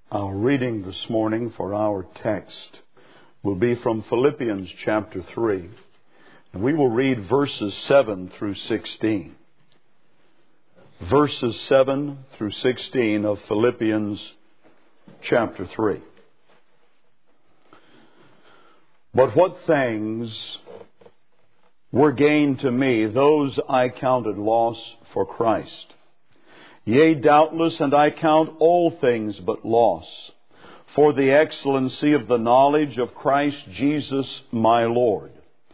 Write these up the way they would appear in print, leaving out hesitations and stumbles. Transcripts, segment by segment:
Our reading this morning for our text will be from Philippians chapter 3. And we will read verses 7 through 16. Verses 7 through 16 of Philippians chapter 3. But what things were gain to me, those I counted loss for Christ. Yea, doubtless, and I count all things but loss, for the excellency of the knowledge of Christ Jesus my Lord,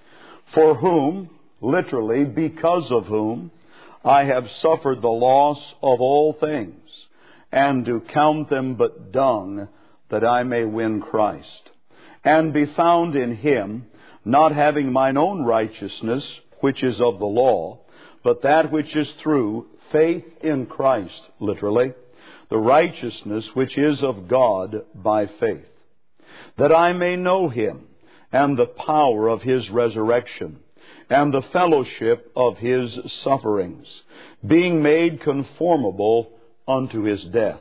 for whom, literally, because of whom, I have suffered the loss of all things, and do count them but dung, that I may win Christ, and be found in Him, not having mine own righteousness, which is of the law, but that which is through faith in Christ, literally, the righteousness which is of God by faith, that I may know Him, and the power of His resurrection, and the fellowship of His sufferings, being made conformable unto His death,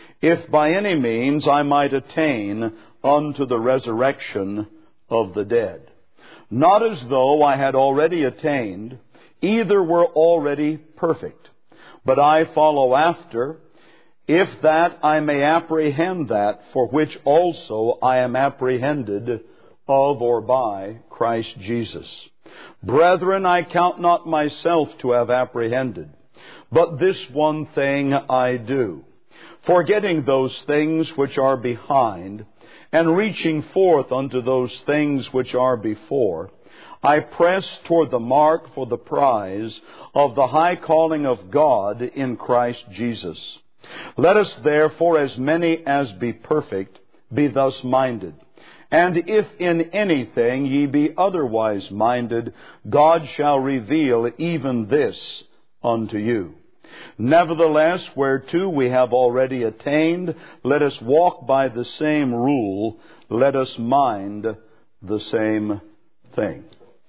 if by any means I might attain unto the resurrection of the dead. Not as though I had already attained, either were already perfect, but I follow after, if that I may apprehend that for which also I am apprehended of or by Christ Jesus. Brethren, I count not myself to have apprehended, but this one thing I do, forgetting those things which are behind, and reaching forth unto those things which are before, I press toward the mark for the prize of the high calling of God in Christ Jesus. Let us therefore, as many as be perfect, be thus minded. And if in anything ye be otherwise minded, God shall reveal even this unto you. Nevertheless, whereto we have already attained, let us walk by the same rule, let us mind the same thing.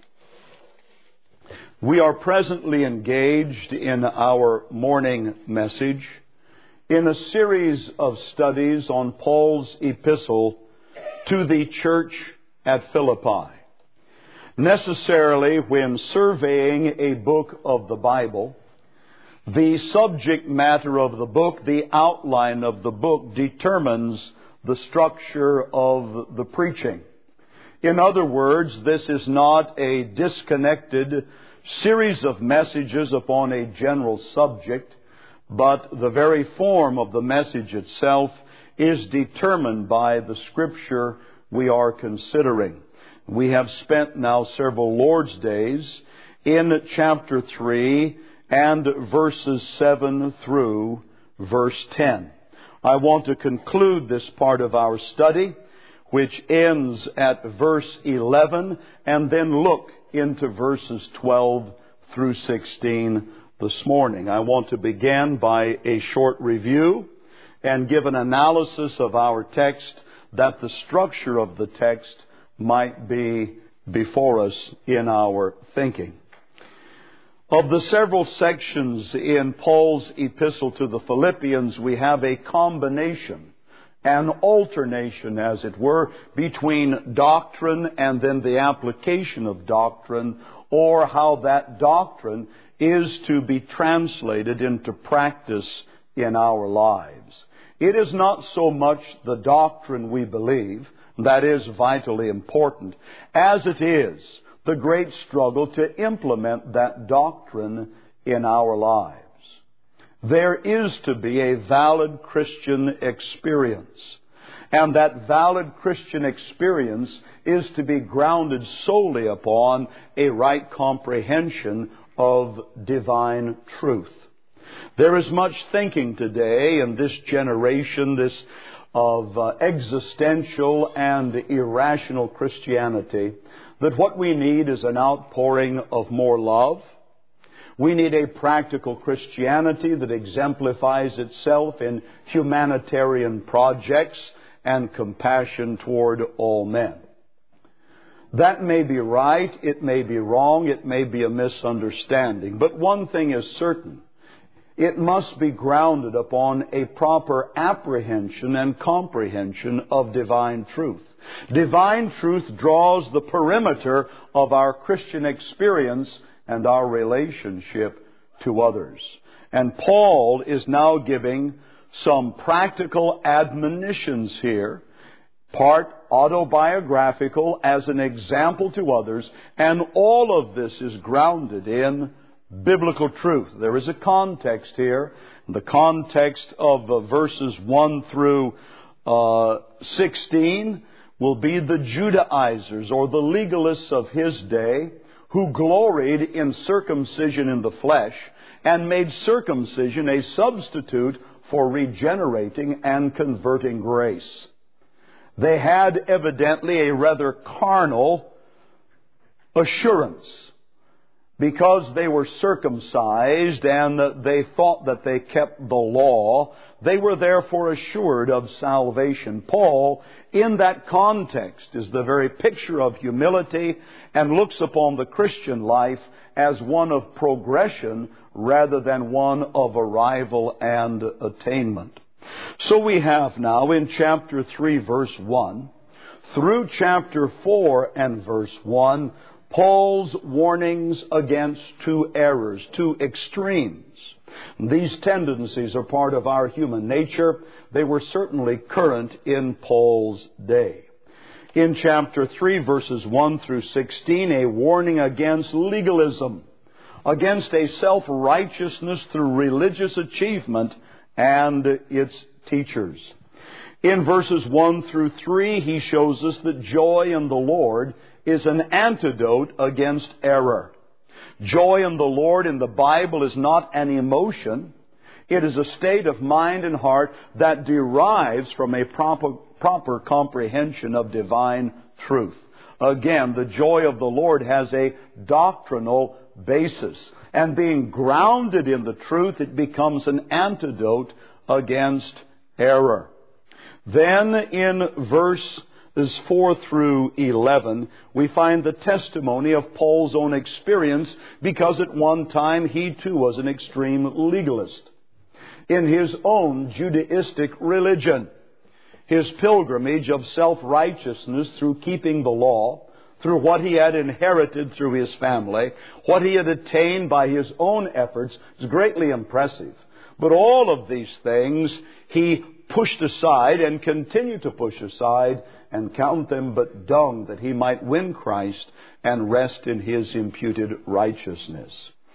We are presently engaged in our morning message in a series of studies on Paul's epistle to the church at Philippi. Necessarily, when surveying a book of the Bible, the subject matter of the book, the outline of the book, determines the structure of the preaching. In other words, this is not a disconnected series of messages upon a general subject, but the very form of the message itself is determined by the Scripture we are considering. We have spent now several Lord's Days in chapter 3 and verses 7 through verse 10. I want to conclude this part of our study, which ends at verse 11, and then look into verses 12 through 16 this morning. I want to begin by a short review and give an analysis of our text, that the structure of the text might be before us in our thinking. Of the several sections in Paul's epistle to the Philippians, we have a combination, an alternation, as it were, between doctrine and then the application of doctrine, or how that doctrine is to be translated into practice in our lives. It is not so much the doctrine we believe, that is vitally important, as it is the great struggle to implement that doctrine in our lives. There is to be a valid Christian experience, and that valid Christian experience is to be grounded solely upon a right comprehension of divine truth. There is much thinking today in this generation, of existential and irrational Christianity, that what we need is an outpouring of more love. We need a practical Christianity that exemplifies itself in humanitarian projects and compassion toward all men. That may be right, it may be wrong, it may be a misunderstanding. But one thing is certain. it must be grounded upon a proper apprehension and comprehension of divine truth. Divine truth draws the perimeter of our Christian experience and our relationship to others. And Paul is now giving some practical admonitions here, part autobiographical as an example to others, and all of this is grounded in biblical truth. There is a context here. The context of verses 1 through 16 will be the Judaizers or the legalists of his day who gloried in circumcision in the flesh and made circumcision a substitute for regenerating and converting grace. They had evidently a rather carnal assurance. Because they were circumcised and they thought that they kept the law, they were therefore assured of salvation. Paul, in that context, is the very picture of humility and looks upon the Christian life as one of progression rather than one of arrival and attainment. So we have now in chapter 3, verse 1, through chapter 4 and verse 1, Paul's warnings against two errors, two extremes. These tendencies are part of our human nature. They were certainly current in Paul's day. In chapter 3, verses 1 through 16, a warning against legalism, against a self-righteousness through religious achievement and its teachers. In verses 1 through 3, he shows us that joy in the Lord is an antidote against error. Joy in the Lord in the Bible is not an emotion. It is a state of mind and heart that derives from a proper comprehension of divine truth. Again, the joy of the Lord has a doctrinal basis. And being grounded in the truth, it becomes an antidote against error. Then in verses 4 through 11, we find the testimony of Paul's own experience, because at one time he too was an extreme legalist. In his own Judaistic religion, his pilgrimage of self-righteousness through keeping the law, through what he had inherited through his family, what he had attained by his own efforts, is greatly impressive. But all of these things he pushed aside and continued to push aside and count them but dung, that he might win Christ and rest in his imputed righteousness.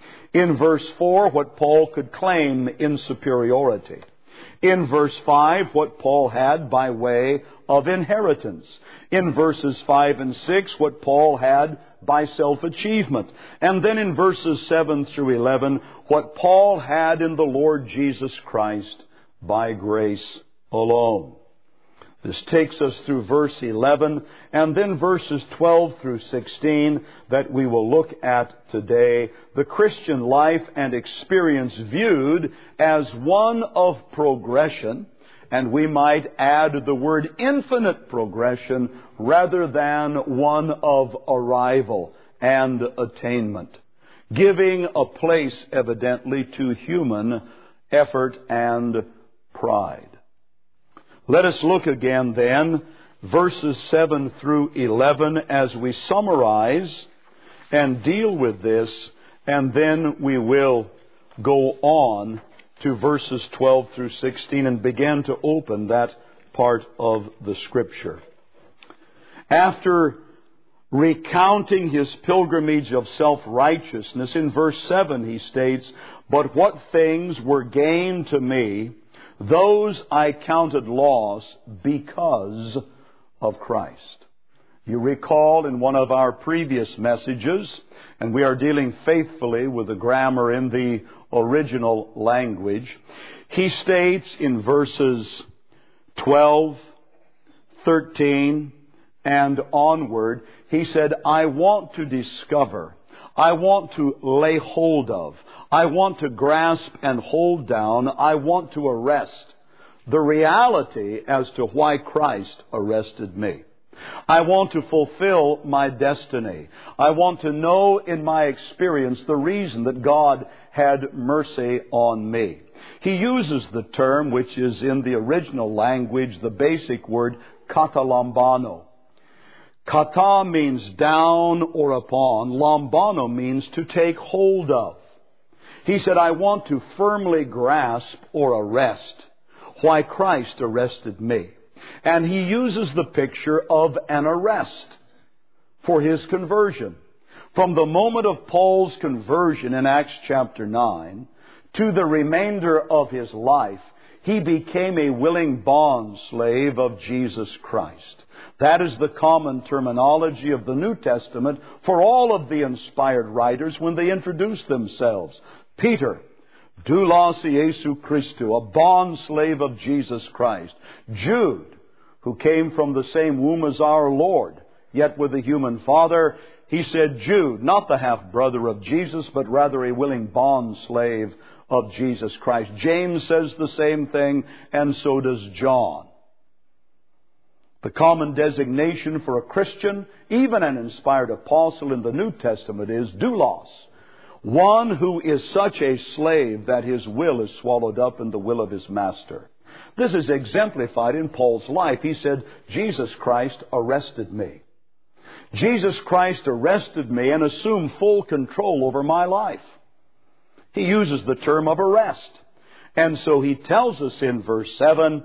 In verse 4, what Paul could claim in superiority. In verse 5, what Paul had by way of inheritance. In verses 5 and 6, what Paul had by self-achievement. And then in verses 7 through 11, what Paul had in the Lord Jesus Christ by grace alone. This takes us through verse 11 and then verses 12 through 16 that we will look at today. The Christian life and experience viewed as one of progression, and we might add the word infinite progression rather than one of arrival and attainment, giving a place evidently to human effort and pride. Let us look again then, verses 7 through 11, as we summarize and deal with this, and then we will go on to verses 12 through 16 and begin to open that part of the Scripture. After recounting his pilgrimage of self-righteousness, in verse 7 he states, "But what things were gain to me, those I counted loss because of Christ." You recall in one of our previous messages, and we are dealing faithfully with the grammar in the original language, he states in verses 12, 13, and onward, he said, "I want to discover, I want to lay hold of, I want to grasp and hold down, I want to arrest the reality as to why Christ arrested me. I want to fulfill my destiny. I want to know in my experience the reason that God had mercy on me. He uses the term, which is in the original language, the basic word, katalambano. Kata means down or upon. Lambano means to take hold of. He said, I want to firmly grasp or arrest why Christ arrested me. And he uses the picture of an arrest for his conversion. From the moment of Paul's conversion in Acts chapter 9 to the remainder of his life, he became a willing bond slave of Jesus Christ. That is the common terminology of the New Testament for all of the inspired writers when they introduce themselves. Peter, doulos Iesu Christou, a bond slave of Jesus Christ. Jude, who came from the same womb as our Lord, yet with a human father. He said, Jude, not the half-brother of Jesus, but rather a willing bond slave of Jesus Christ. James says the same thing, and so does John. The common designation for a Christian, even an inspired apostle in the New Testament, is doulos. One who is such a slave that his will is swallowed up in the will of his master. This is exemplified in Paul's life. He said, Jesus Christ arrested me. Jesus Christ arrested me and assumed full control over my life. He uses the term of arrest. And so he tells us in verse 7,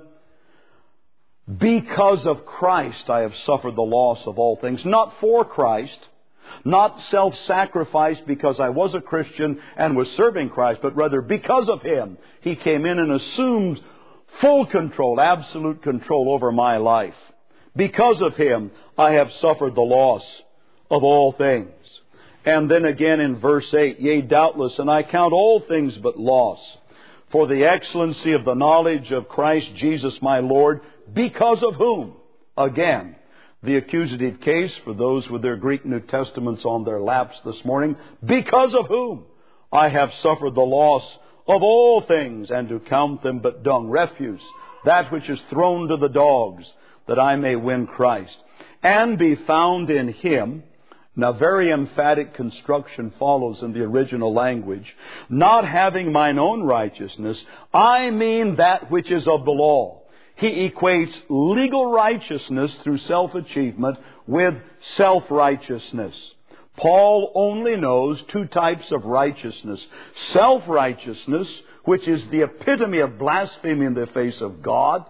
because of Christ I have suffered the loss of all things. Not for Christ, not self-sacrifice because I was a Christian and was serving Christ, but rather because of Him. He came in and assumed full control, absolute control over my life. Because of Him, I have suffered the loss of all things. And then again in verse 8, yea, doubtless, and I count all things but loss, for the excellency of the knowledge of Christ Jesus my Lord, because of whom? Again, the accusative case for those with their Greek New Testaments on their laps this morning. Because of whom I have suffered the loss of all things, and to count them but dung, refuse, that which is thrown to the dogs, that I may win Christ, and be found in Him. Now, very emphatic construction follows in the original language. Not having mine own righteousness, I mean that which is of the law. He equates legal righteousness through self-achievement with self-righteousness. Paul only knows two types of righteousness. Self-righteousness, which is the epitome of blasphemy in the face of God,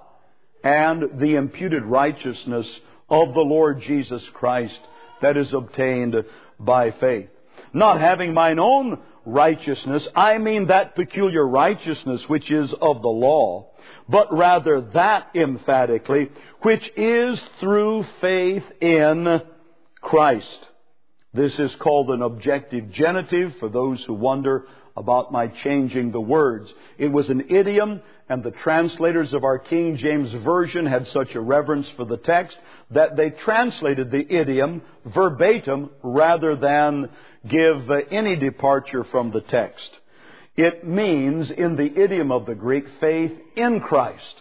and the imputed righteousness of the Lord Jesus Christ that is obtained by faith. Not having mine own righteousness, I mean that peculiar righteousness which is of the law, but rather that emphatically which is through faith in Christ. This is called an objective genitive for those who wonder about my changing the words. It was an idiom, and the translators of our King James Version had such a reverence for the text that they translated the idiom verbatim rather than give any departure from the text. It means, in the idiom of the Greek, faith in Christ.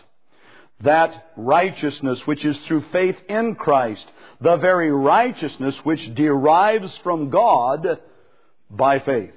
That righteousness which is through faith in Christ, the very righteousness which derives from God by faith.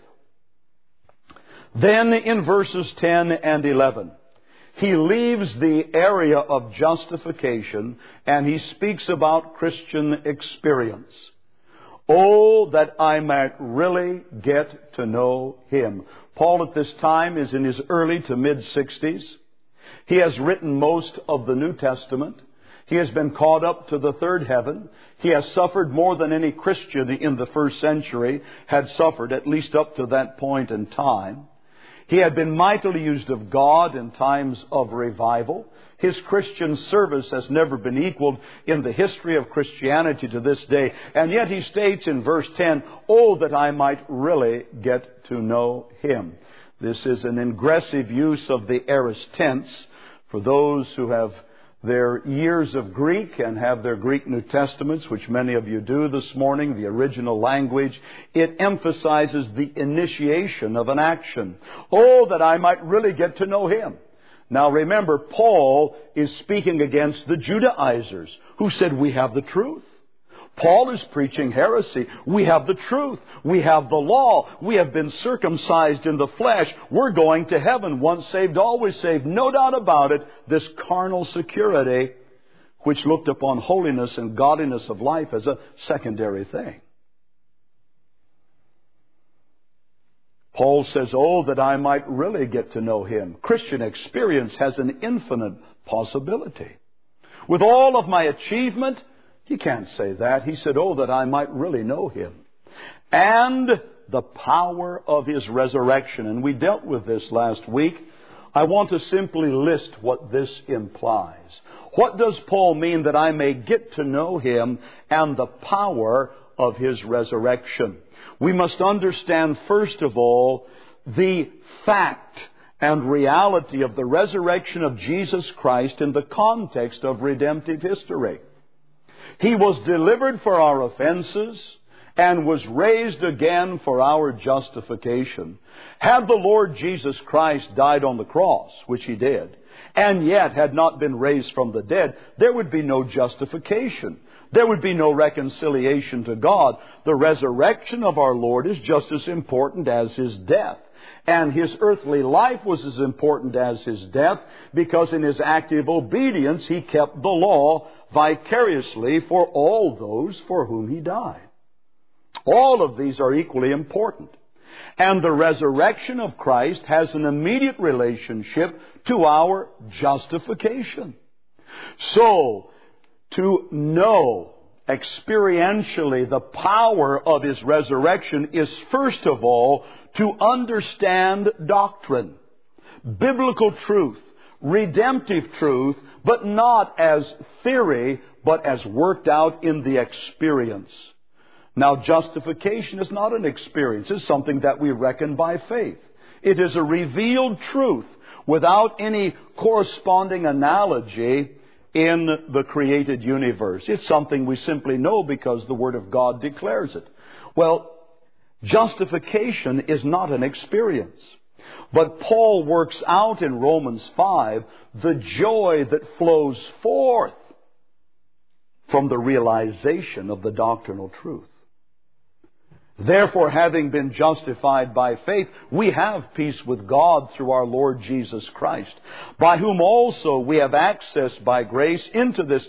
Then in verses 10 and 11, he leaves the area of justification and he speaks about Christian experience. Oh, that I might really get to know Him. Paul at this time is in his early to mid-60s. He has written most of the New Testament. He has been caught up to the third heaven. He has suffered more than any Christian in the first century had suffered, at least up to that point in time. He had been mightily used of God in times of revival. His Christian service has never been equaled in the history of Christianity to this day. And yet he states in verse 10, oh, that I might really get to know Him. This is an ingressive use of the aorist tense for those who have their years of Greek and have their Greek New Testaments, which many of you do this morning, the original language. It emphasizes the initiation of an action. Oh, that I might really get to know Him. Now remember, Paul is speaking against the Judaizers who said, we have the truth. Paul is preaching heresy. We have the truth. We have the law. We have been circumcised in the flesh. We're going to heaven. Once saved, always saved. No doubt about it. This carnal security, which looked upon holiness and godliness of life as a secondary thing. Paul says, oh, that I might really get to know Him. Christian experience has an infinite possibility. With all of my achievement, he can't say that. He said, oh, that I might really know Him. And the power of His resurrection. And we dealt with this last week. I want to simply list what this implies. What does Paul mean that I may get to know Him and the power of His resurrection? We must understand, first of all, the fact and reality of the resurrection of Jesus Christ in the context of redemptive history. He was delivered for our offenses and was raised again for our justification. Had the Lord Jesus Christ died on the cross, which He did, and yet had not been raised from the dead, there would be no justification. There would be no reconciliation to God. The resurrection of our Lord is just as important as His death. And His earthly life was as important as His death, because in His active obedience He kept the law vicariously for all those for whom He died. All of these are equally important. And the resurrection of Christ has an immediate relationship to our justification. So, to know experientially the power of His resurrection is, first of all, to understand doctrine, biblical truth, redemptive truth, but not as theory, but as worked out in the experience. Now, justification is not an experience. It's something that we reckon by faith. It is a revealed truth without any corresponding analogy in the created universe. It's something we simply know because the Word of God declares it. Well, justification is not an experience. But Paul works out in Romans 5 the joy that flows forth from the realization of the doctrinal truth. Therefore, having been justified by faith, we have peace with God through our Lord Jesus Christ, by whom also we have access by faith into this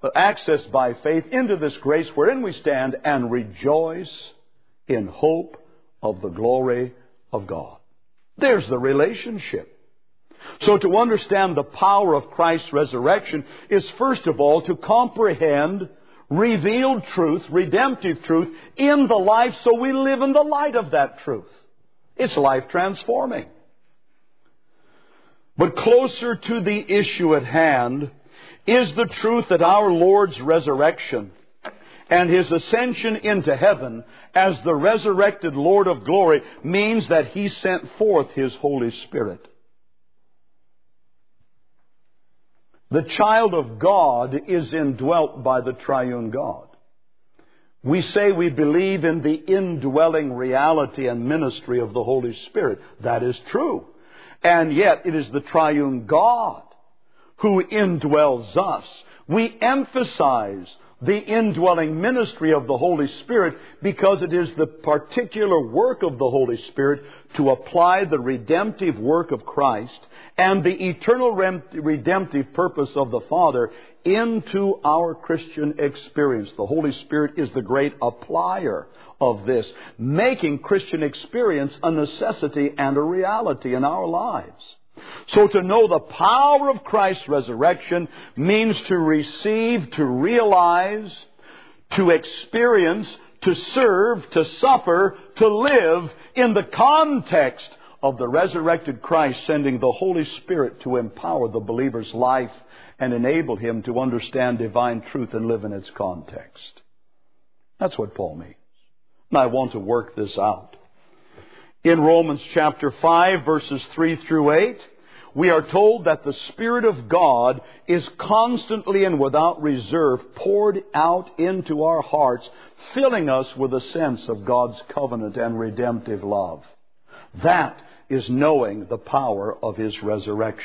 grace wherein we stand and rejoice in hope of the glory of God. There's the relationship. So to understand the power of Christ's resurrection is, first of all, to comprehend revealed truth, redemptive truth, in the life, so we live in the light of that truth. It's life transforming. But closer to the issue at hand is the truth that our Lord's resurrection and His ascension into heaven as the resurrected Lord of glory means that He sent forth His Holy Spirit. The child of God is indwelt by the triune God. We say we believe in the indwelling reality and ministry of the Holy Spirit. That is true. And yet it is the triune God who indwells us. We emphasize the indwelling ministry of the Holy Spirit because it is the particular work of the Holy Spirit to apply the redemptive work of Christ and the eternal redemptive purpose of the Father into our Christian experience. The Holy Spirit is the great applier of this, making Christian experience a necessity and a reality in our lives. So to know the power of Christ's resurrection means to receive, to realize, to experience, to serve, to suffer, to live in the context of the resurrected Christ sending the Holy Spirit to empower the believer's life and enable him to understand divine truth and live in its context. That's what Paul means. And I want to work this out. In Romans chapter 5, verses 3 through 8, we are told that the Spirit of God is constantly and without reserve poured out into our hearts, filling us with a sense of God's covenant and redemptive love. That is knowing the power of His resurrection.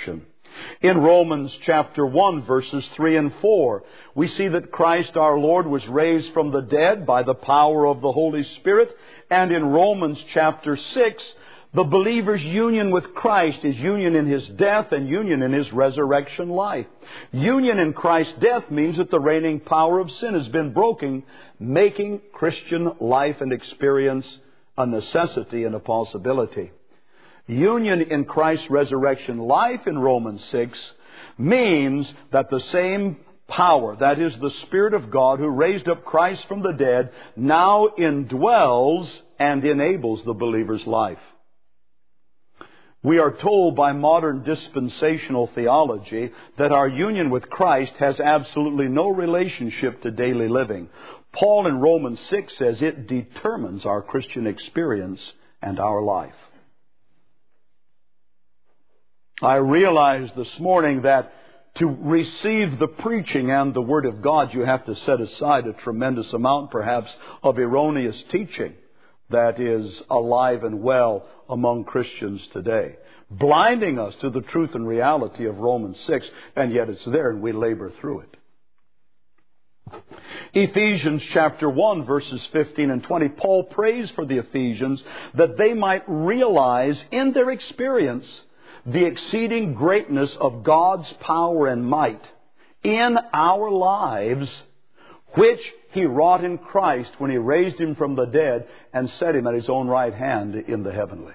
In Romans chapter 1, verses 3 and 4, we see that Christ our Lord was raised from the dead by the power of the Holy Spirit. And in Romans chapter 6, the believer's union with Christ is union in His death and union in His resurrection life. Union in Christ's death means that the reigning power of sin has been broken, making Christian life and experience a necessity and a possibility. Union in Christ's resurrection life in Romans 6 means that the same power, that is the Spirit of God who raised up Christ from the dead, now indwells and enables the believer's life. We are told by modern dispensational theology that our union with Christ has absolutely no relationship to daily living. Paul in Romans 6 says it determines our Christian experience and our life. I realized this morning that to receive the preaching and the Word of God, you have to set aside a tremendous amount, perhaps, of erroneous teaching that is alive and well among Christians today, blinding us to the truth and reality of Romans 6, and yet it's there and we labor through it. Ephesians chapter 1, verses 15 and 20, Paul prays for the Ephesians that they might realize in their experience the exceeding greatness of God's power and might in our lives, which He wrought in Christ when He raised Him from the dead and set Him at His own right hand in the heavenlies.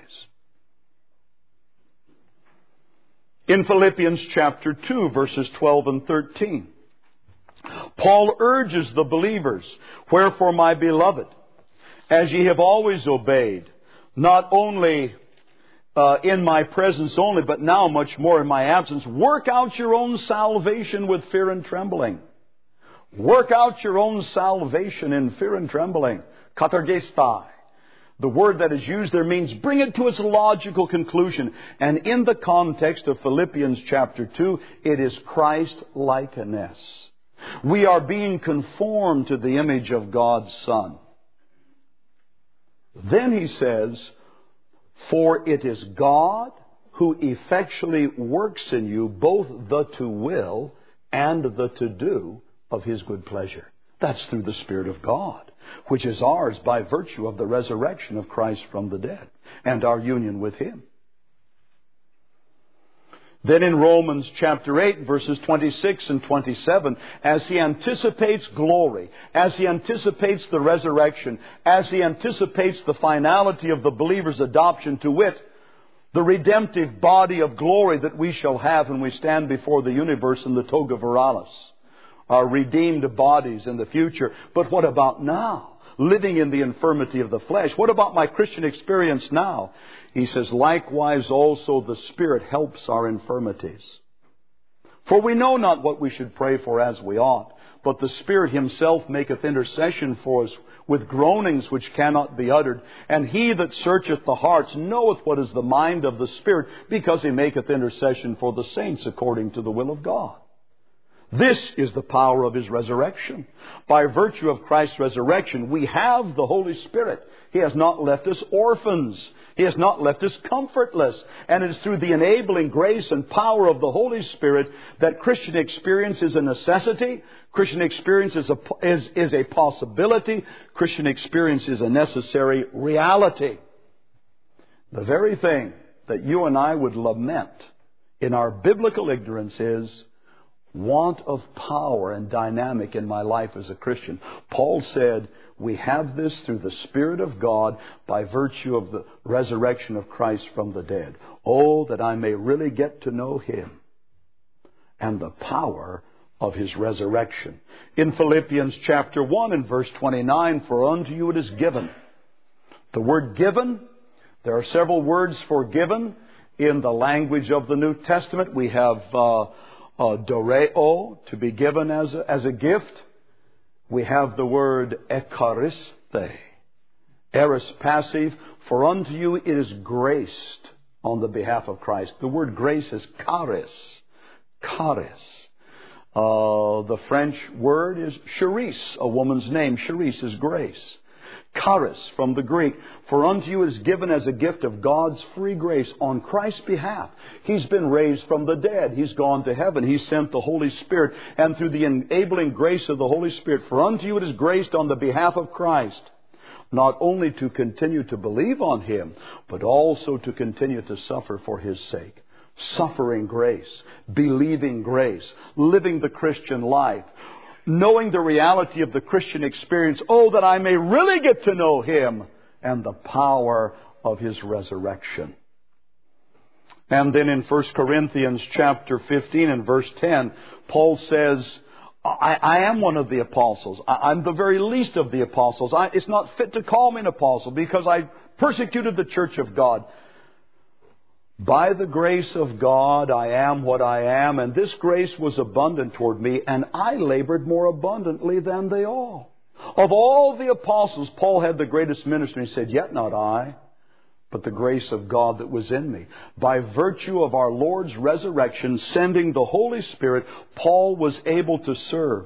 In Philippians chapter 2, verses 12 and 13, Paul urges the believers, "Wherefore, my beloved, as ye have always obeyed, not only in my presence only, but now much more in my absence, work out your own salvation with fear and trembling." Work out your own salvation in fear and trembling. Katargestai. The word that is used there means bring it to its logical conclusion. And in the context of Philippians chapter 2, it is Christ-likeness. We are being conformed to the image of God's Son. Then he says, "For it is God who effectually works in you both the to will and the to do of His good pleasure." That's through the Spirit of God, which is ours by virtue of the resurrection of Christ from the dead and our union with Him. Then in Romans chapter 8, verses 26 and 27, as he anticipates glory, as he anticipates the resurrection, as he anticipates the finality of the believer's adoption, to wit, the redemptive body of glory that we shall have when we stand before the universe in the toga viralis, our redeemed bodies in the future. But what about now? Living in the infirmity of the flesh. What about my Christian experience now? He says, "Likewise also the Spirit helps our infirmities. For we know not what we should pray for as we ought, but the Spirit Himself maketh intercession for us with groanings which cannot be uttered. And He that searcheth the hearts knoweth what is the mind of the Spirit, because He maketh intercession for the saints according to the will of God." This is the power of His resurrection. By virtue of Christ's resurrection, we have the Holy Spirit. He has not left us orphans. He has not left us comfortless. And it is through the enabling grace and power of the Holy Spirit that Christian experience is a necessity. Christian experience is a possibility. Christian experience is a necessary reality. The very thing that you and I would lament in our biblical ignorance is want of power and dynamic in my life as a Christian. Paul said, we have this through the Spirit of God by virtue of the resurrection of Christ from the dead. Oh, that I may really get to know Him and the power of His resurrection. In Philippians chapter 1 and verse 29, "For unto you it is given." The word given, there are several words for given in the language of the New Testament. We have doreo, to be given as a gift. We have the word ekariste, aorist passive. "For unto you it is graced on the behalf of Christ." The word grace is charis. Charis. The French word is charis, a woman's name. Charis is grace. Charis from the Greek. For unto you is given as a gift of God's free grace on Christ's behalf. He's been raised from the dead. He's gone to heaven. He sent the Holy Spirit. And through the enabling grace of the Holy Spirit, for unto you it is graced on the behalf of Christ, not only to continue to believe on Him, but also to continue to suffer for His sake. Suffering grace, believing grace, living the Christian life, knowing the reality of the Christian experience. Oh, that I may really get to know Him and the power of His resurrection. And then in 1 Corinthians chapter 15 and verse 10, Paul says, I am one of the apostles. I'm the very least of the apostles. It's not fit to call me an apostle because I persecuted the church of God. By the grace of God, I am what I am, and this grace was abundant toward me, and I labored more abundantly than they all. Of all the apostles, Paul had the greatest ministry. He said, yet not I, but the grace of God that was in me. By virtue of our Lord's resurrection, sending the Holy Spirit, Paul was able to serve.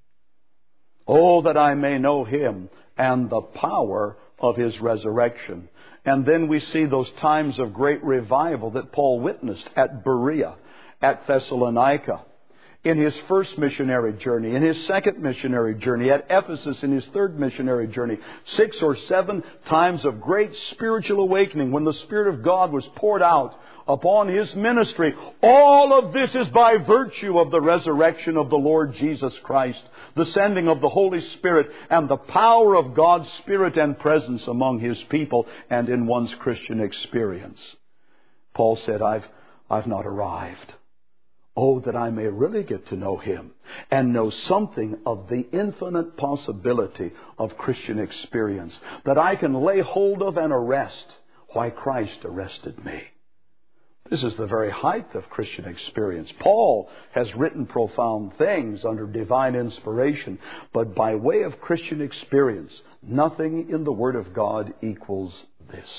Oh, that I may know Him and the power of His resurrection. And then we see those times of great revival that Paul witnessed at Berea, at Thessalonica, in his first missionary journey, in his second missionary journey, at Ephesus in his third missionary journey. 6 or 7 times of great spiritual awakening when the Spirit of God was poured out upon his ministry. All of this is by virtue of the resurrection of the Lord Jesus Christ, the sending of the Holy Spirit, and the power of God's Spirit and presence among His people and in one's Christian experience. Paul said, I've not arrived. Oh, that I may really get to know Him and know something of the infinite possibility of Christian experience that I can lay hold of and arrest why Christ arrested me. This is the very height of Christian experience. Paul has written profound things under divine inspiration, but by way of Christian experience, nothing in the Word of God equals this.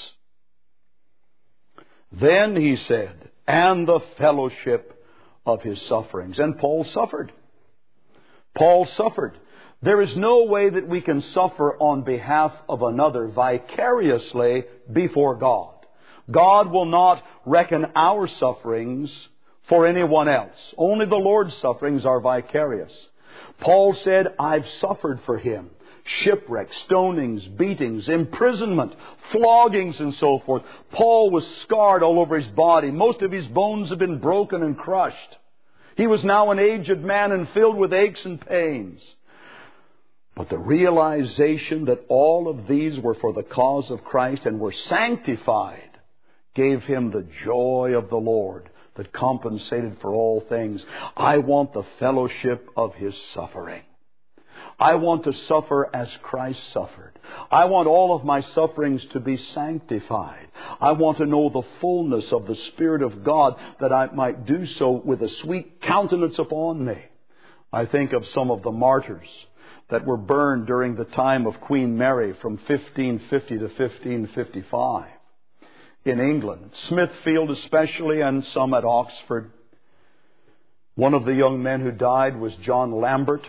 Then he said, and the fellowship of His sufferings. And Paul suffered. Paul suffered. There is no way that we can suffer on behalf of another vicariously before God. God will not reckon our sufferings for anyone else. Only the Lord's sufferings are vicarious. Paul said, I've suffered for Him. Shipwreck, stonings, beatings, imprisonment, floggings, and so forth. Paul was scarred all over his body. Most of his bones had been broken and crushed. He was now an aged man and filled with aches and pains. But the realization that all of these were for the cause of Christ and were sanctified gave him the joy of the Lord that compensated for all things. I want the fellowship of His suffering. I want to suffer as Christ suffered. I want all of my sufferings to be sanctified. I want to know the fullness of the Spirit of God that I might do so with a sweet countenance upon me. I think of some of the martyrs that were burned during the time of Queen Mary from 1550 to 1555 in England. Smithfield especially, and some at Oxford. One of the young men who died was John Lambert,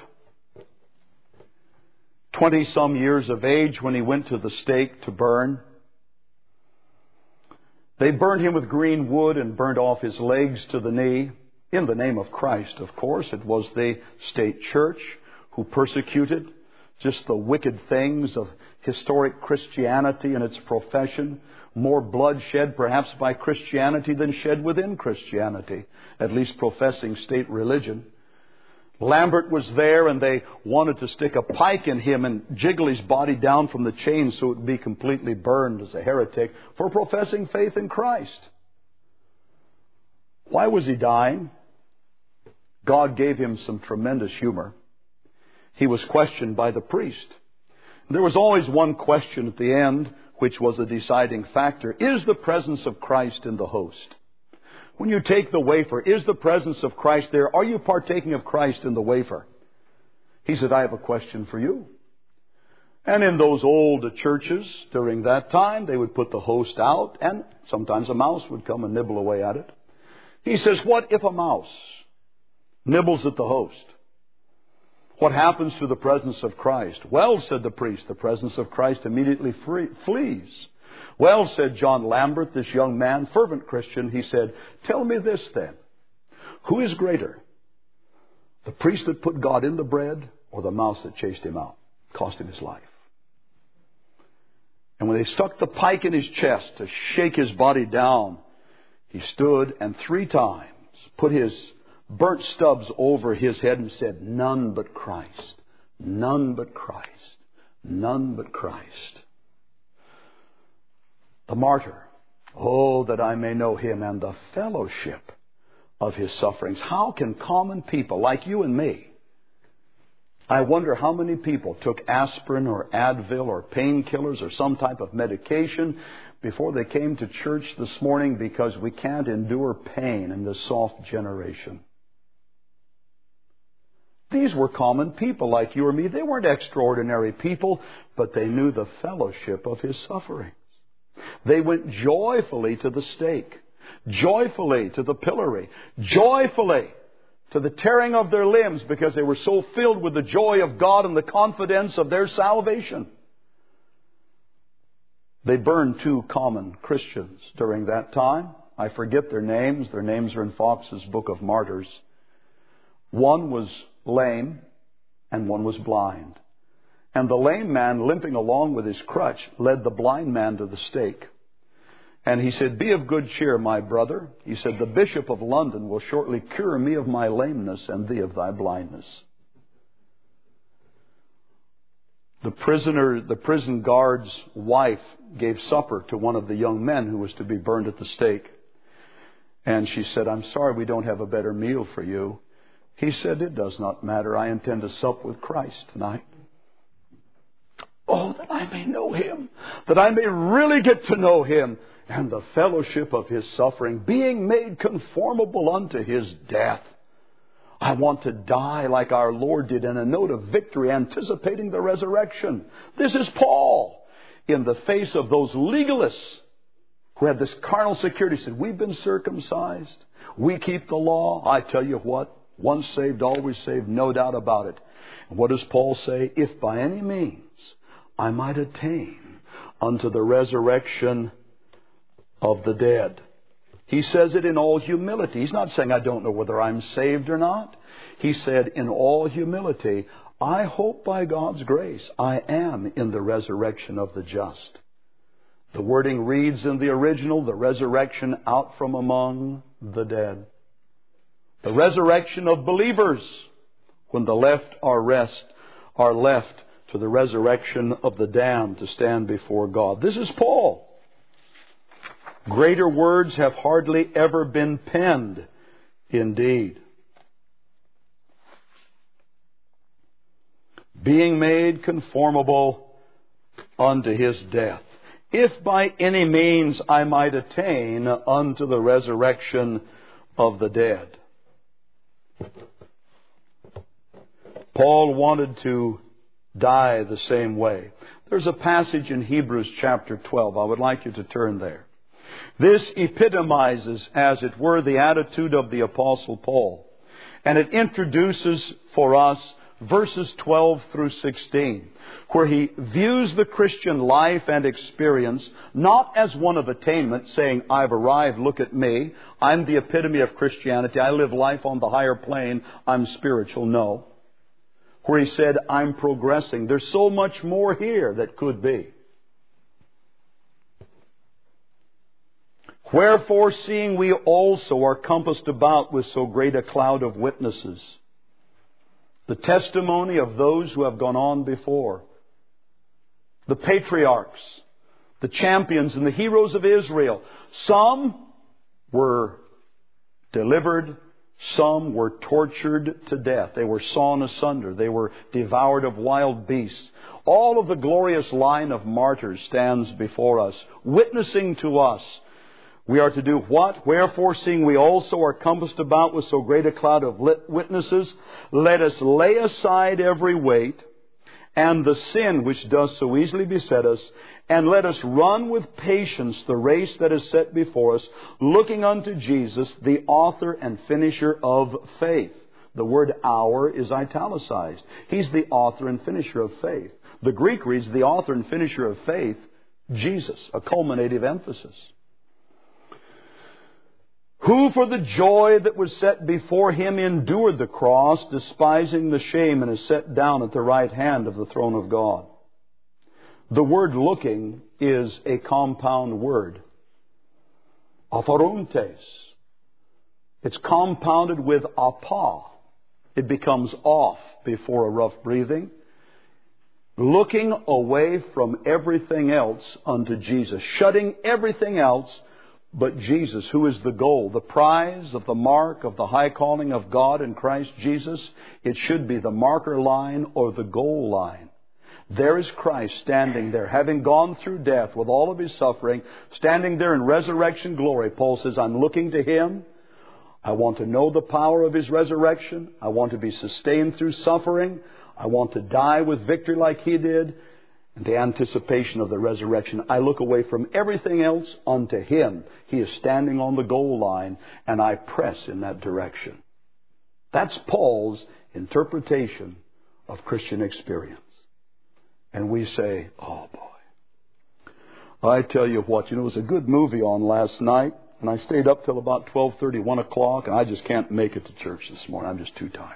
20-some years of age when he went to the stake to burn. They burned him with green wood and burnt off his legs to the knee. In the name of Christ, of course. It was the state church who persecuted just the wicked things of historic Christianity and its profession. More blood shed perhaps by Christianity than shed within Christianity, at least professing state religion. Lambert was there, and they wanted to stick a pike in him and jiggle his body down from the chain so it would be completely burned as a heretic for professing faith in Christ. Why was he dying? God gave him some tremendous humor. He was questioned by the priest. There was always one question at the end, which was a deciding factor. Is the presence of Christ in the host? When you take the wafer, is the presence of Christ there? Are you partaking of Christ in the wafer? He said, I have a question for you. And in those old churches during that time, they would put the host out, and sometimes a mouse would come and nibble away at it. He says, what if a mouse nibbles at the host? What happens to the presence of Christ? Well, said the priest, the presence of Christ immediately flees. Well, said John Lambert, this young man, fervent Christian, he said, tell me this then. Who is greater? The priest that put God in the bread or the mouse that chased him out, cost him his life? And when they stuck the pike in his chest to shake his body down, he stood and 3 times put his burnt stubs over his head and said, none but Christ, none but Christ, none but Christ. The martyr, oh, that I may know him and the fellowship of his sufferings. How can common people like you and me, I wonder how many people took aspirin or Advil or painkillers or some type of medication before they came to church this morning because we can't endure pain in this soft generation. These were common people like you or me. They weren't extraordinary people, but they knew the fellowship of his sufferings. They went joyfully to the stake, joyfully to the pillory, joyfully to the tearing of their limbs because they were so filled with the joy of God and the confidence of their salvation. They burned 2 common Christians during that time. I forget their names. Their names are in Fox's Book of Martyrs. One was lame and one was blind. And the lame man, limping along with his crutch, led the blind man to the stake. And he said, be of good cheer, my brother. He said, the Bishop of London will shortly cure me of my lameness and thee of thy blindness. The prison guard's wife gave supper to one of the young men who was to be burned at the stake. And she said, I'm sorry we don't have a better meal for you. He said, it does not matter. I intend to sup with Christ tonight. Oh, that I may know him, that I may really get to know him and the fellowship of his suffering, being made conformable unto his death. I want to die like our Lord did in a note of victory, anticipating the resurrection. This is Paul in the face of those legalists who had this carnal security. Said, we've been circumcised. We keep the law. I tell you what, once saved, always saved, no doubt about it. And what does Paul say? If by any means I might attain unto the resurrection of the dead. He says it in all humility. He's not saying I don't know whether I'm saved or not. He said in all humility, I hope by God's grace I am in the resurrection of the just. The wording reads in the original, the resurrection out from among the dead. The resurrection of believers when the left are left to the resurrection of the damned to stand before God. This is Paul. Greater words have hardly ever been penned, indeed. Being made conformable unto his death. If by any means I might attain unto the resurrection of the dead. Paul wanted to die the same way. There's a passage in Hebrews chapter 12. I would like you to turn there. This epitomizes, as it were, the attitude of the Apostle Paul. And it introduces for us verses 12 through 16, where he views the Christian life and experience not as one of attainment, saying, I've arrived, look at me, I'm the epitome of Christianity, I live life on the higher plane, I'm spiritual. No. Where he said, I'm progressing. There's so much more here that could be. Wherefore, seeing we also are compassed about with so great a cloud of witnesses, the testimony of those who have gone on before, the patriarchs, the champions and the heroes of Israel. Some were delivered, some were tortured to death. They were sawn asunder. They were devoured of wild beasts. All of the glorious line of martyrs stands before us, witnessing to us. We are to do what? Wherefore, seeing we also are compassed about with so great a cloud of witnesses, let us lay aside every weight and the sin which does so easily beset us, and let us run with patience the race that is set before us, looking unto Jesus, the author and finisher of faith. The word our is italicized. He's the author and finisher of faith. The Greek reads the author and finisher of faith, Jesus, a culminative emphasis. Who for the joy that was set before Him endured the cross, despising the shame, and is set down at the right hand of the throne of God. The word looking is a compound word. Aphorontes. It's compounded with apa. It becomes off before a rough breathing. Looking away from everything else unto Jesus. Shutting everything else but Jesus, who is the goal, the prize of the mark of the high calling of God in Christ Jesus. It should be the marker line or the goal line. There is Christ standing there, having gone through death with all of His suffering, standing there in resurrection glory. Paul says, I'm looking to Him. I want to know the power of His resurrection. I want to be sustained through suffering. I want to die with victory like He did. And the anticipation of the resurrection. I look away from everything else unto Him. He is standing on the goal line, and I press in that direction. That's Paul's interpretation of Christian experience. And we say, oh boy. I tell you what, it was a good movie on last night, and I stayed up till about 12:30, 1 o'clock, and I just can't make it to church this morning. I'm just too tired.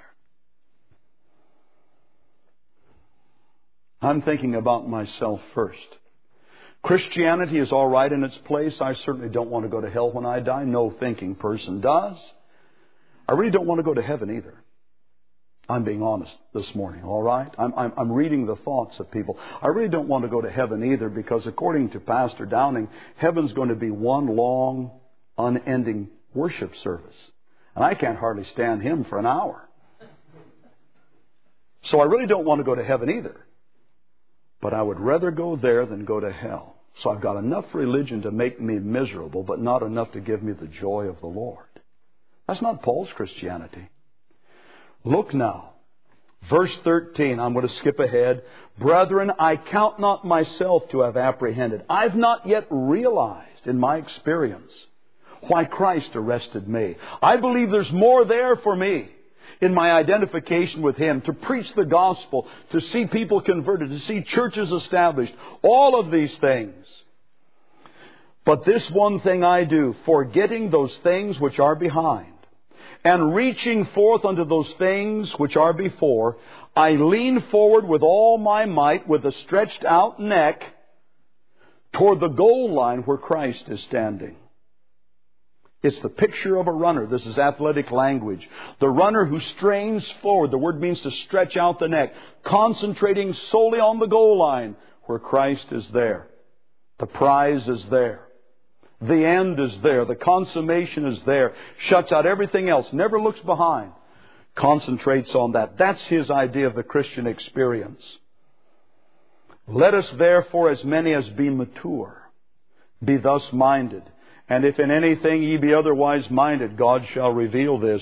I'm thinking about myself first. Christianity is all right in its place. I certainly don't want to go to hell when I die. No thinking person does. I really don't want to go to heaven either. I'm being honest this morning, all right? I'm reading the thoughts of people. I really don't want to go to heaven either because according to Pastor Downing, heaven's going to be one long, unending worship service. And I can't hardly stand him for an hour. So I really don't want to go to heaven either. But I would rather go there than go to hell. So I've got enough religion to make me miserable, but not enough to give me the joy of the Lord. That's not Paul's Christianity. Look now. Verse 13, I'm going to skip ahead. Brethren, I count not myself to have apprehended. I've not yet realized in my experience why Christ arrested me. I believe there's more there for me in my identification with Him, to preach the gospel, to see people converted, to see churches established, all of these things. But this one thing I do, forgetting those things which are behind, and reaching forth unto those things which are before, I lean forward with all my might, with a stretched out neck, toward the goal line where Christ is standing. It's the picture of a runner. This is athletic language. The runner who strains forward. The word means to stretch out the neck. Concentrating solely on the goal line where Christ is there. The prize is there. The end is there. The consummation is there. Shuts out everything else. Never looks behind. Concentrates on that. That's his idea of the Christian experience. Let us therefore, as many as be mature, be thus minded. And if in anything ye be otherwise minded, God shall reveal this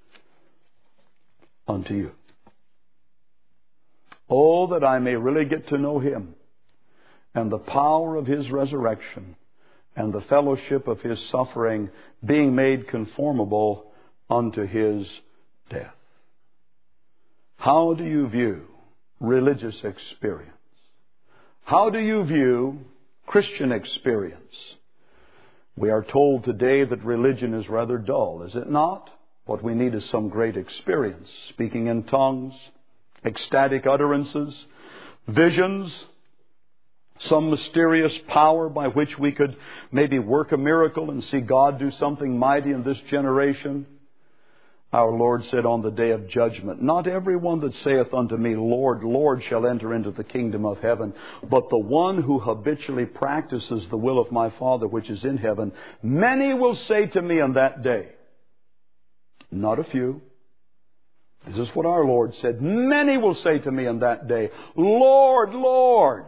unto you. Oh, that I may really get to know Him and the power of His resurrection and the fellowship of His suffering, being made conformable unto His death. How do you view religious experience? How do you view Christian experience? We are told today that religion is rather dull, is it not? What we need is some great experience. Speaking in tongues, ecstatic utterances, visions, some mysterious power by which we could maybe work a miracle and see God do something mighty in this generation. Our Lord said on the day of judgment, not everyone that saith unto me, Lord, Lord, shall enter into the kingdom of heaven, but the one who habitually practices the will of my Father which is in heaven. Many will say to me on that day, not a few. This is what our Lord said. Many will say to me on that day, Lord, Lord.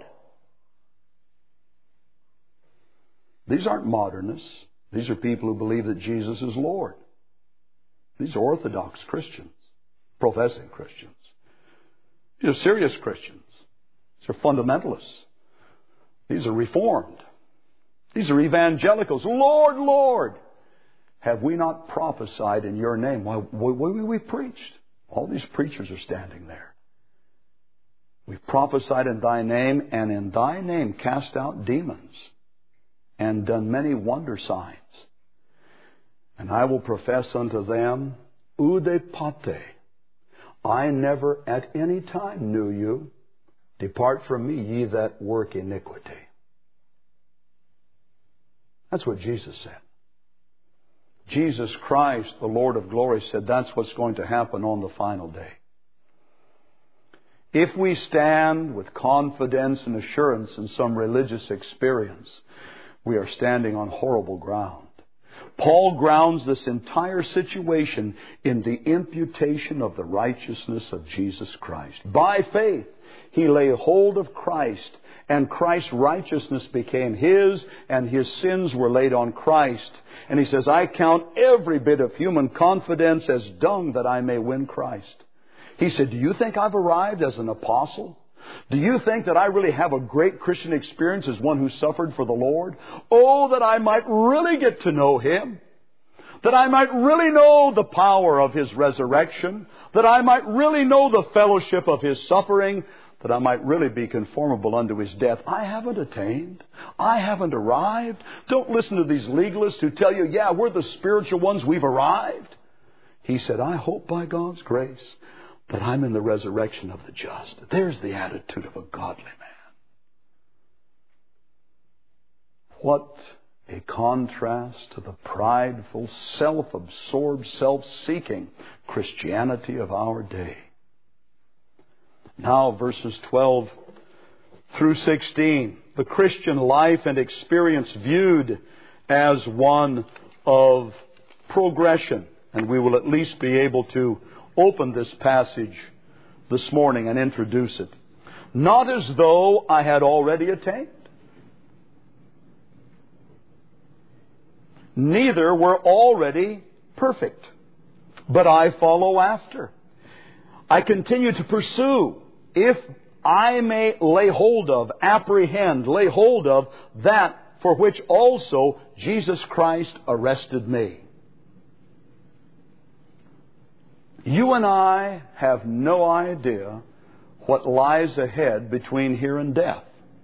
These aren't modernists. These are people who believe that Jesus is Lord. These are Orthodox Christians, professing Christians. These are serious Christians. These are fundamentalists. These are Reformed. These are evangelicals. Lord, Lord, have we not prophesied in your name? Why, we preached. All these preachers are standing there. We've prophesied in Thy name, and in Thy name cast out demons, and done many wonder signs. And I will profess unto them, Oude pate, I never at any time knew you. Depart from me, ye that work iniquity. That's what Jesus said. Jesus Christ, the Lord of glory, said that's what's going to happen on the final day. If we stand with confidence and assurance in some religious experience, we are standing on horrible ground. Paul grounds this entire situation in the imputation of the righteousness of Jesus Christ. By faith, he lay hold of Christ, and Christ's righteousness became his, and his sins were laid on Christ. And he says, I count every bit of human confidence as dung that I may win Christ. He said, do you think I've arrived as an apostle? Do you think that I really have a great Christian experience as one who suffered for the Lord? Oh, that I might really get to know Him. That I might really know the power of His resurrection. That I might really know the fellowship of His suffering. That I might really be conformable unto His death. I haven't attained. I haven't arrived. Don't listen to these legalists who tell you, yeah, we're the spiritual ones, we've arrived. He said, I hope by God's grace that I'm in the resurrection of the just. There's the attitude of a godly man. What a contrast to the prideful, self-absorbed, self-seeking Christianity of our day. Now, verses 12 through 16. The Christian life and experience viewed as one of progression. And we will at least be able to open this passage this morning and introduce it. Not as though I had already attained. Neither were already perfect, but I follow after. I continue to pursue, if I may lay hold of, apprehend, lay hold of that for which also Jesus Christ arrested me. You and I have no idea what lies ahead between here and death.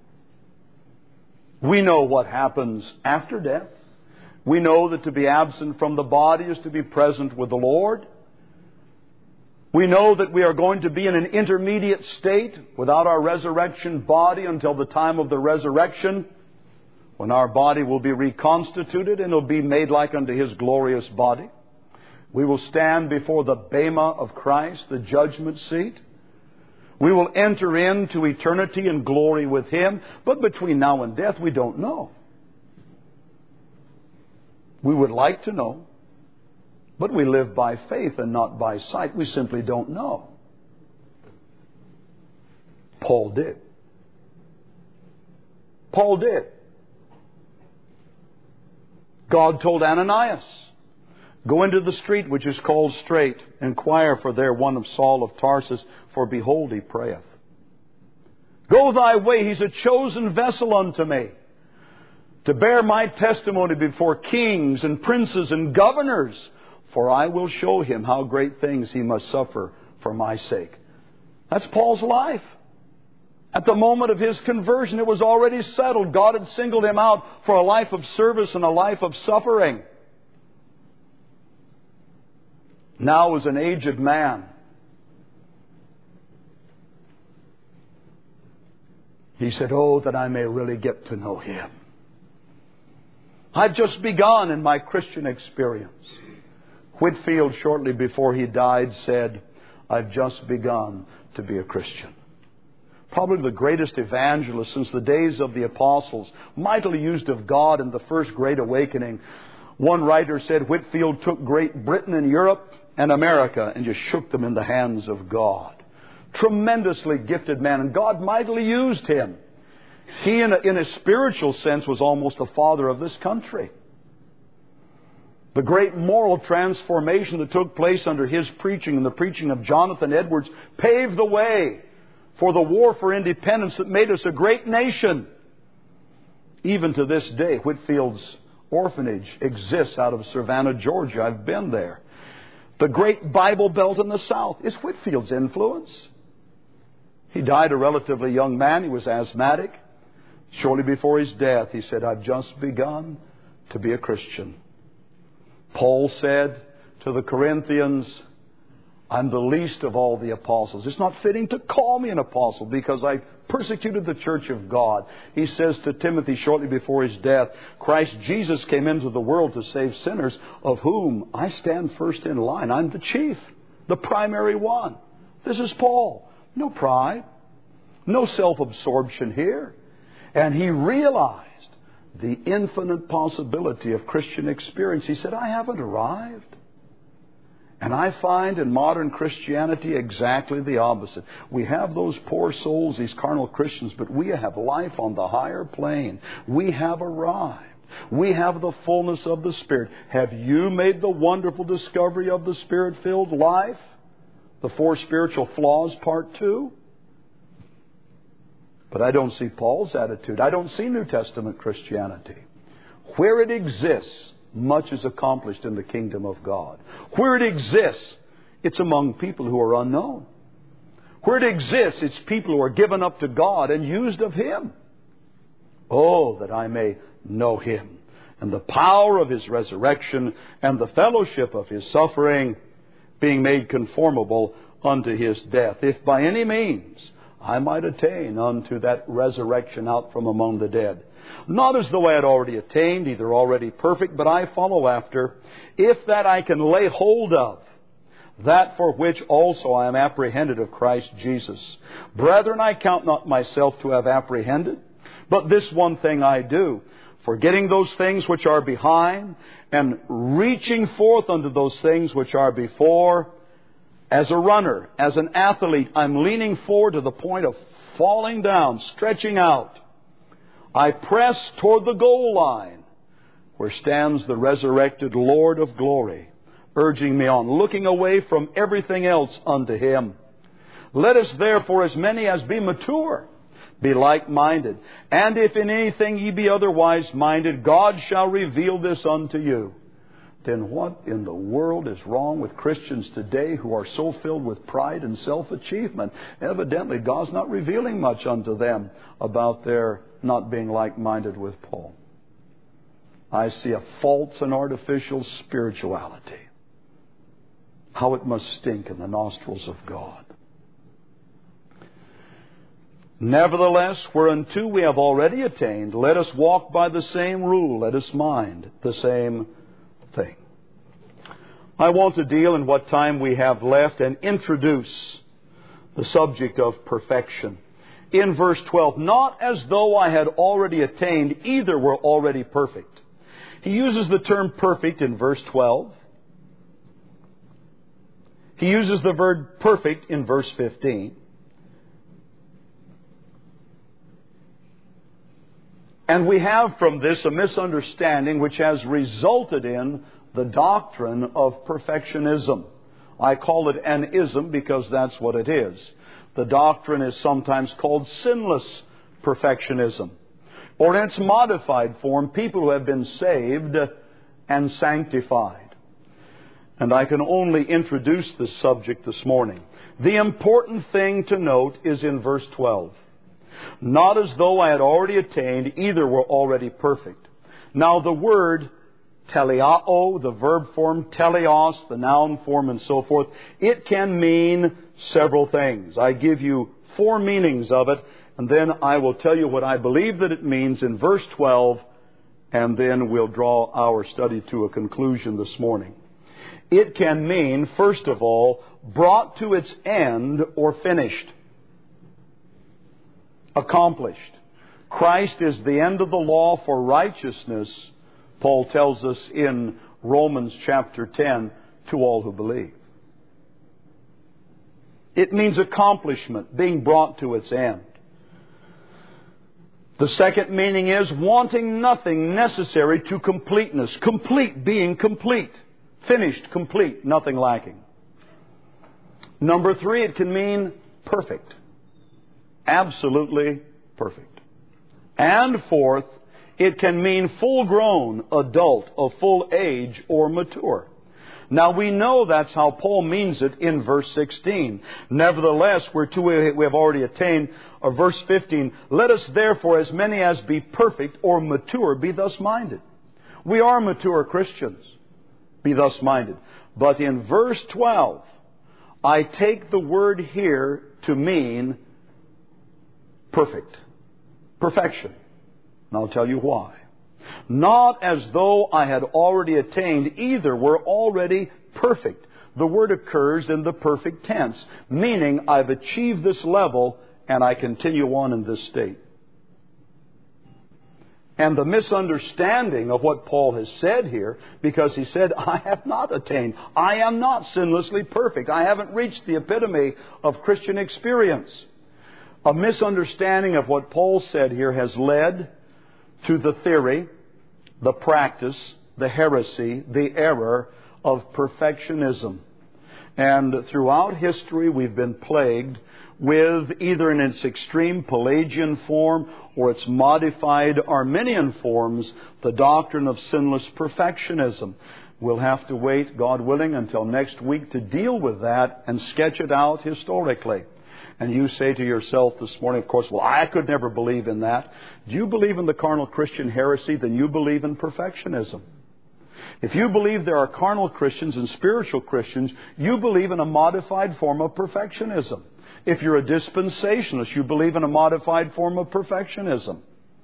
We know what happens after death. We know that to be absent from the body is to be present with the Lord. We know that we are going to be in an intermediate state without our resurrection body until the time of the resurrection, when our body will be reconstituted and will be made like unto His glorious body. We will stand before the Bema of Christ, the judgment seat. We will enter into eternity and glory with Him. But between now and death, we don't know. We would like to know. But we live by faith and not by sight. We simply don't know. Paul did. Paul did. God told Ananias, go into the street which is called Straight, inquire for there one of Saul of Tarsus, for behold, he prayeth. Go thy way, he's a chosen vessel unto me, to bear my testimony before kings and princes and governors, for I will show him how great things he must suffer for my sake. That's Paul's life. At the moment of his conversion, it was already settled. God had singled him out for a life of service and a life of suffering. Now, as an aged man, he said, oh, that I may really get to know Him. I've just begun in my Christian experience. Whitefield, shortly before he died, said, I've just begun to be a Christian. Probably the greatest evangelist since the days of the apostles, mightily used of God in the first Great Awakening. One writer said Whitefield took Great Britain and Europe and America and just shook them in the hands of God. Tremendously gifted man, and God mightily used him. He, in a spiritual sense, was almost the father of this country. The great moral transformation that took place under his preaching and the preaching of Jonathan Edwards paved the way for the war for independence that made us a great nation. Even to this day, Whitefield's orphanage exists out of Savannah, Georgia. I've been there. The great Bible Belt in the South is Whitfield's influence. He died a relatively young man. He was asthmatic. Shortly before his death, he said, I've just begun to be a Christian. Paul said to the Corinthians, I'm the least of all the apostles. It's not fitting to call me an apostle because I persecuted the church of God. He says to Timothy shortly before his death, Christ Jesus came into the world to save sinners, of whom I stand first in line. I'm the chief, the primary one. This is Paul. No pride, no self-absorption here. And he realized the infinite possibility of Christian experience. He said, I haven't arrived. And I find in modern Christianity exactly the opposite. We have those poor souls, these carnal Christians, but we have life on the higher plane. We have arrived. We have the fullness of the Spirit. Have you made the wonderful discovery of the Spirit-filled life? The 4 spiritual flaws, part 2? But I don't see Paul's attitude. I don't see New Testament Christianity. Where it exists, much is accomplished in the kingdom of God. Where it exists, it's among people who are unknown. Where it exists, it's people who are given up to God and used of Him. Oh, that I may know Him and the power of His resurrection and the fellowship of His suffering, being made conformable unto His death, if by any means I might attain unto that resurrection out from among the dead. Not as though I had already attained, either already perfect, but I follow after, if that I can lay hold of that for which also I am apprehended of Christ Jesus. Brethren, I count not myself to have apprehended, but this one thing I do, forgetting those things which are behind, and reaching forth unto those things which are before. As a runner, as an athlete, I'm leaning forward to the point of falling down, stretching out. I press toward the goal line, where stands the resurrected Lord of glory, urging me on, looking away from everything else unto Him. Let us therefore, as many as be mature, be like-minded. And if in anything ye be otherwise minded, God shall reveal this unto you. Then what in the world is wrong with Christians today who are so filled with pride and self-achievement? Evidently, God's not revealing much unto them about their not being like-minded with Paul. I see a false and artificial spirituality. How it must stink in the nostrils of God. Nevertheless, whereunto we have already attained, let us walk by the same rule, let us mind the same thing. I want to deal in what time we have left and introduce the subject of perfection. In verse 12, not as though I had already attained, either were already perfect. He uses the term perfect in verse 12. He uses the verb perfect in verse 15. And we have from this a misunderstanding which has resulted in the doctrine of perfectionism. I call it an ism because that's what it is. The doctrine is sometimes called sinless perfectionism. Or in its modified form, people who have been saved and sanctified. And I can only introduce this subject this morning. The important thing to note is in verse 12. Not as though I had already attained, either were already perfect. Now the word teleao, the verb form, teleos, the noun form, and so forth, it can mean several things. I give you 4 meanings of it, and then I will tell you what I believe that it means in verse 12, and then we'll draw our study to a conclusion this morning. It can mean, first of all, brought to its end or finished. Accomplished. Christ is the end of the law for righteousness, Paul tells us in Romans chapter 10, to all who believe. It means accomplishment, being brought to its end. The second meaning is wanting nothing necessary to completeness. Complete, being complete. Finished, complete, nothing lacking. Number 3, it can mean perfect. Absolutely perfect. And fourth, it can mean full-grown, adult, of full age, or mature. Now we know that's how Paul means it in verse 16. Nevertheless, whereto we have already attained, or verse 15, let us therefore, as many as be perfect or mature, be thus minded. We are mature Christians. Be thus minded. But in verse 12, I take the word here to mean perfect. Perfection. And I'll tell you why. Not as though I had already attained, either were already perfect. The word occurs in the perfect tense, meaning I've achieved this level and I continue on in this state. And the misunderstanding of what Paul has said here, because he said, I have not attained. I am not sinlessly perfect. I haven't reached the epitome of Christian experience. A misunderstanding of what Paul said here has led to the theory, the practice, the heresy, the error of perfectionism. And throughout history we've been plagued with, either in its extreme Pelagian form or its modified Arminian forms, the doctrine of sinless perfectionism. We'll have to wait, God willing, until next week to deal with that and sketch it out historically. And you say to yourself this morning, of course, well, I could never believe in that. Do you believe in the carnal Christian heresy? Then you believe in perfectionism. If you believe there are carnal Christians and spiritual Christians, you believe in a modified form of perfectionism. If you're a dispensationalist, you believe in a modified form of perfectionism.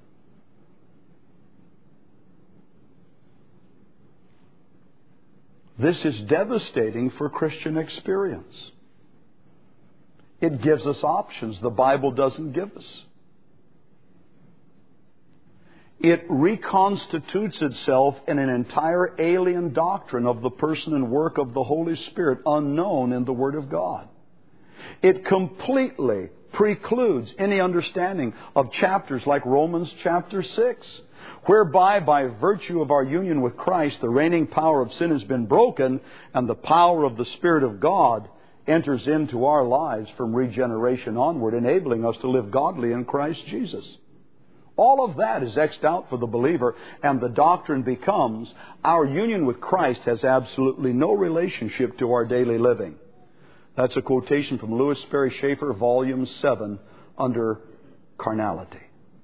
This is devastating for Christian experience. It gives us options the Bible doesn't give us. It reconstitutes itself in an entire alien doctrine of the person and work of the Holy Spirit, unknown in the Word of God. It completely precludes any understanding of chapters like Romans chapter 6, whereby by virtue of our union with Christ, the reigning power of sin has been broken, and the power of the Spirit of God enters into our lives from regeneration onward, enabling us to live godly in Christ Jesus. All of that is X'd out for the believer, and the doctrine becomes our union with Christ has absolutely no relationship to our daily living. That's a quotation from Louis Sperry Schaeffer, Volume 7, under Carnality.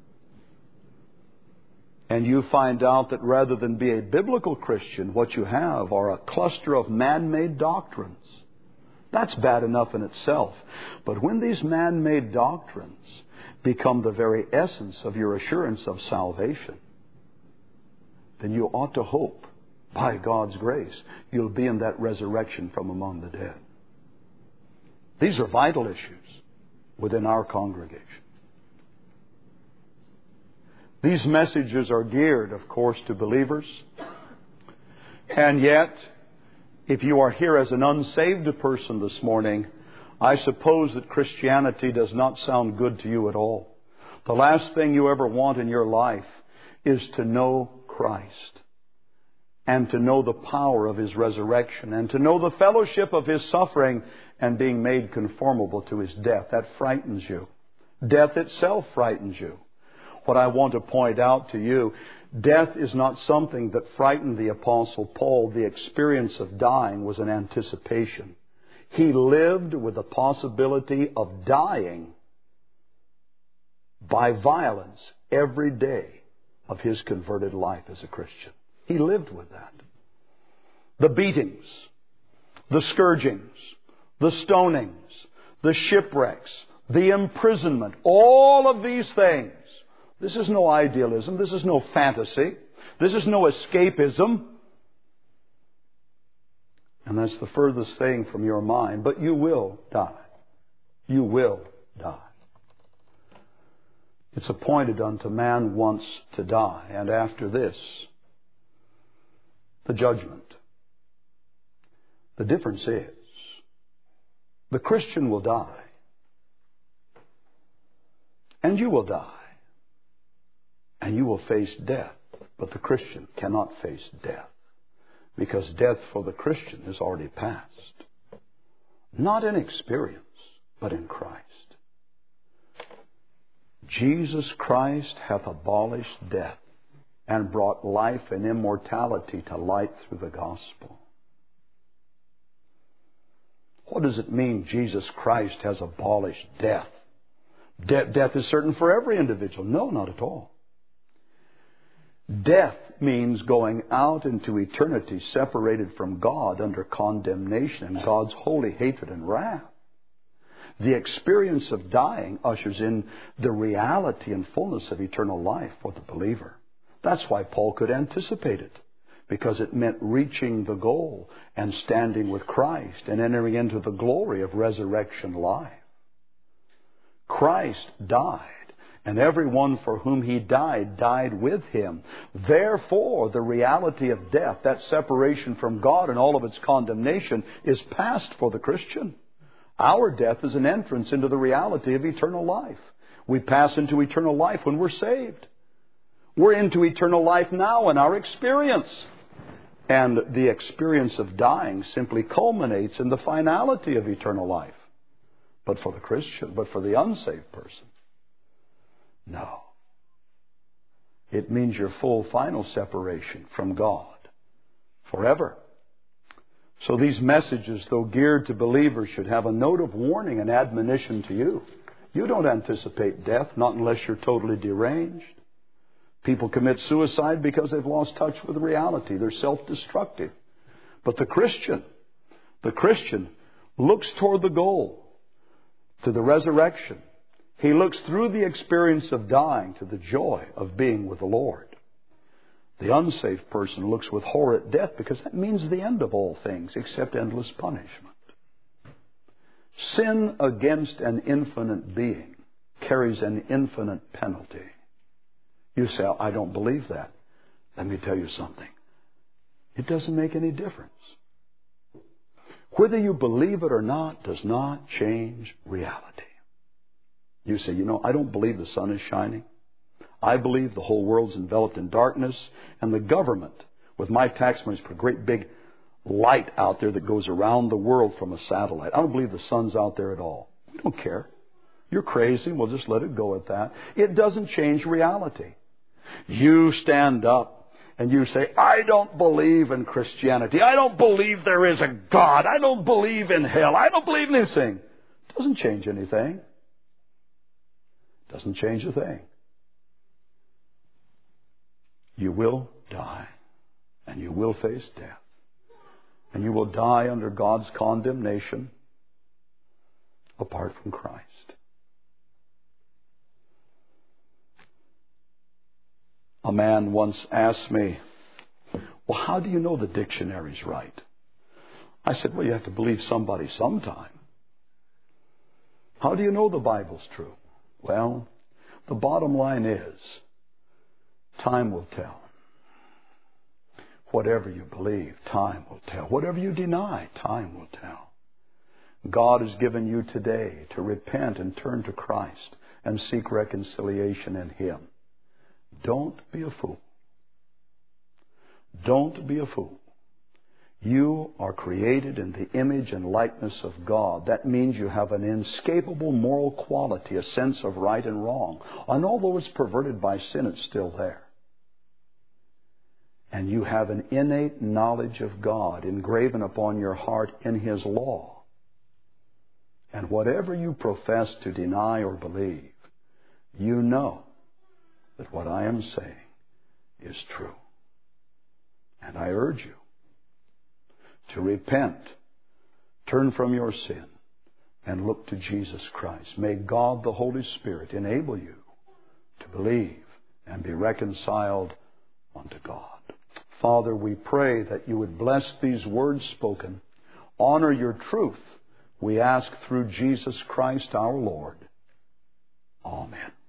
And you find out that rather than be a biblical Christian, what you have are a cluster of man-made doctrines. That's bad enough in itself. But when these man-made doctrines become the very essence of your assurance of salvation, then you ought to hope, by God's grace, you'll be in that resurrection from among the dead. These are vital issues within our congregation. These messages are geared, of course, to believers. And yet, if you are here as an unsaved person this morning, I suppose that Christianity does not sound good to you at all. The last thing you ever want in your life is to know Christ, and to know the power of His resurrection, and to know the fellowship of His suffering and being made conformable to His death. That frightens you. Death itself frightens you. What I want to point out to you, death is not something that frightened the Apostle Paul. The experience of dying was an anticipation. He lived with the possibility of dying by violence every day of his converted life as a Christian. He lived with that. The beatings, the scourgings, the stonings, the shipwrecks, the imprisonment, all of these things. This is no idealism. This is no fantasy. This is no escapism. And that's the furthest thing from your mind. But you will die. You will die. It's appointed unto man once to die, and after this, the judgment. The difference is, the Christian will die, and you will die, and you will face death. But the Christian cannot face death, because death for the Christian is already past. Not in experience, but in Christ. Jesus Christ hath abolished death and brought life and immortality to light through the gospel. What does it mean Jesus Christ has abolished death? Death is certain for every individual. No, not at all. Death means going out into eternity separated from God under condemnation and God's holy hatred and wrath. The experience of dying ushers in the reality and fullness of eternal life for the believer. That's why Paul could anticipate it, because it meant reaching the goal and standing with Christ and entering into the glory of resurrection life. Christ died, and everyone for whom He died, died with Him. Therefore, the reality of death, that separation from God and all of its condemnation, is past for the Christian. Our death is an entrance into the reality of eternal life. We pass into eternal life when we're saved. We're into eternal life now in our experience. And the experience of dying simply culminates in the finality of eternal life. But for the Christian, but for the unsaved person, no. It means your full final separation from God forever. So these messages, though geared to believers, should have a note of warning and admonition to you. You don't anticipate death, not unless you're totally deranged. People commit suicide because they've lost touch with reality. They're self-destructive. But the Christian looks toward the goal, to the resurrection. He looks through the experience of dying to the joy of being with the Lord. The unsaved person looks with horror at death because that means the end of all things except endless punishment. Sin against an infinite being carries an infinite penalty. You say, I don't believe that. Let me tell you something. It doesn't make any difference. Whether you believe it or not does not change reality. You say, I don't believe the sun is shining. I believe the whole world's enveloped in darkness, and the government, with my tax money, put a great big light out there that goes around the world from a satellite. I don't believe the sun's out there at all. We don't care. You're crazy. We'll just let it go at that. It doesn't change reality. You stand up and you say, I don't believe in Christianity. I don't believe there is a God. I don't believe in hell. I don't believe in anything. It doesn't change anything. It doesn't change a thing. You will die, and you will face death, and you will die under God's condemnation apart from Christ. A man once asked me, well, how do you know the dictionary's right? I said, well, you have to believe somebody sometime. How do you know the Bible's true? Well, the bottom line is, time will tell. Whatever you believe, time will tell. Whatever you deny, time will tell. God has given you today to repent and turn to Christ and seek reconciliation in Him. Don't be a fool. Don't be a fool. You are created in the image and likeness of God. That means you have an inescapable moral quality, a sense of right and wrong. And although it's perverted by sin, it's still there. And you have an innate knowledge of God engraven upon your heart in His law. And whatever you profess to deny or believe, you know that what I am saying is true. And I urge you to repent, turn from your sin, and look to Jesus Christ. May God the Holy Spirit enable you to believe and be reconciled unto God. Father, we pray that you would bless these words spoken, honor your truth. We ask through Jesus Christ our Lord. Amen.